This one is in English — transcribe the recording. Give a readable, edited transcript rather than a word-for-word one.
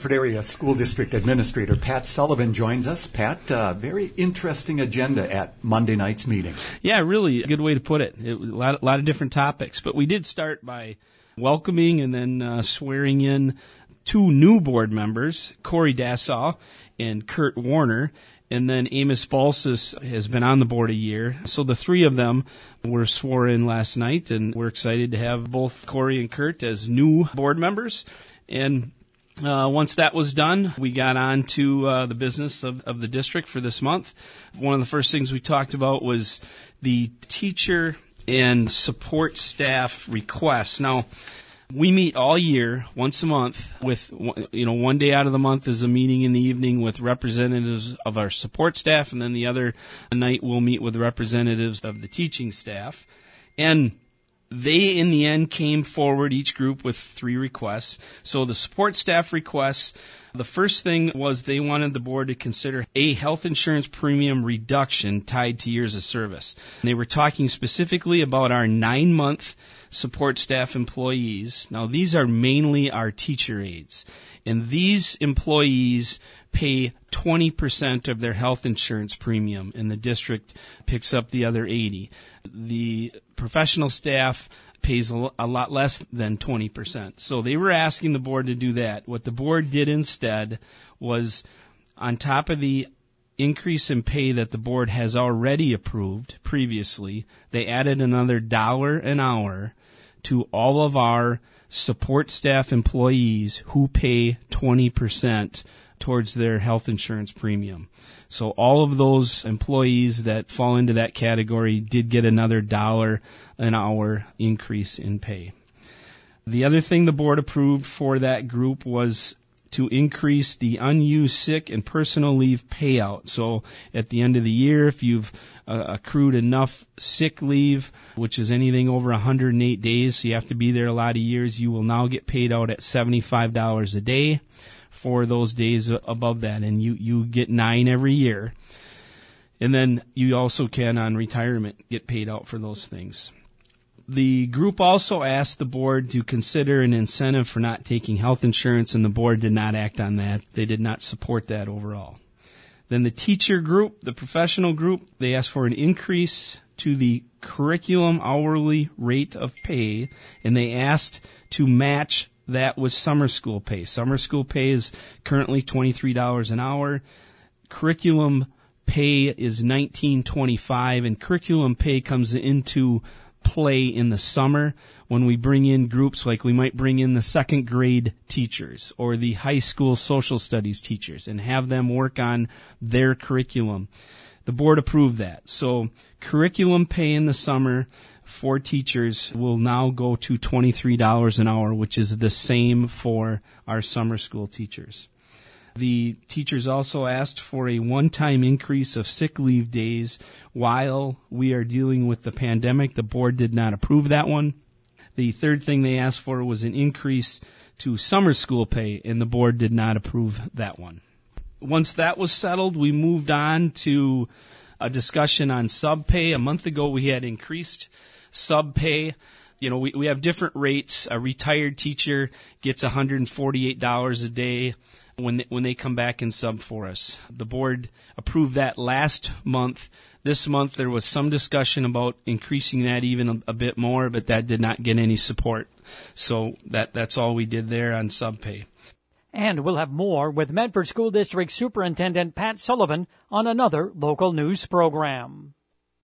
Medford Area School District Administrator Pat Sullivan joins us. Pat, very interesting agenda at Monday night's meeting. Yeah, really a good way to put it. A lot of different topics. But we did start by welcoming and then swearing in two new board members, Corey Dassaw and Kurt Warner. And then Amos Balsas has been on the board a year. So the three of them were sworn in last night, and we're excited to have both Corey and Kurt as new board members. And once that was done, we got on to the business of the district for this month. One of the first things we talked about was the teacher and support staff requests. Now, we meet all year, once a month, with, one day out of the month is a meeting in the evening with representatives of our support staff, and then the other night we'll meet with representatives of the teaching staff. And they, in the end, came forward, each group, with 3 requests. So the support staff requests, the first thing was they wanted the board to consider a health insurance premium reduction tied to years of service. And they were talking specifically about our 9-month support staff employees. Now, these are mainly our teacher aides. And these employees pay 20% of their health insurance premium, and the district picks up the other 80%. The professional staff pays a lot less than 20%. So they were asking the board to do that. What the board did instead was, on top of the increase in pay that the board has already approved previously, they added another $1 an hour to all of our support staff employees who pay 20% towards their health insurance premium. So all of those employees that fall into that category did get another $1 an hour increase in pay. The other thing the board approved for that group was to increase the unused sick and personal leave payout. So at the end of the year, if you've accrued enough sick leave, which is anything over 108 days, so you have to be there a lot of years, you will now get paid out at $75 a day for those days above that, and you get 9 every year. And then you also can, on retirement, get paid out for those things. The group also asked the board to consider an incentive for not taking health insurance, and the board did not act on that. They did not support that overall. Then the teacher group, the professional group, they asked for an increase to the curriculum hourly rate of pay, and they asked to match that with summer school pay. Summer school pay is currently $23 an hour. Curriculum pay is $19.25, and curriculum pay comes into play in the summer when we bring in groups, like we might bring in the second grade teachers or the high school social studies teachers and have them work on their curriculum. The board approved that. So curriculum pay in the summer for teachers will now go to $23 an hour, which is the same for our summer school teachers. The teachers also asked for a one-time increase of sick leave days while we are dealing with the pandemic. The board did not approve that one. The third thing they asked for was an increase to summer school pay, and the board did not approve that one. Once that was settled, we moved on to a discussion on sub pay. A month ago, we had increased sub pay. We have different rates. A retired teacher gets $148 a day when they come back and sub for us. The board approved that last month. This month there was some discussion about increasing that even a bit more, but that did not get any support. So that's all we did there on sub pay. And we'll have more with Medford School District Superintendent Pat Sullivan on another local news program.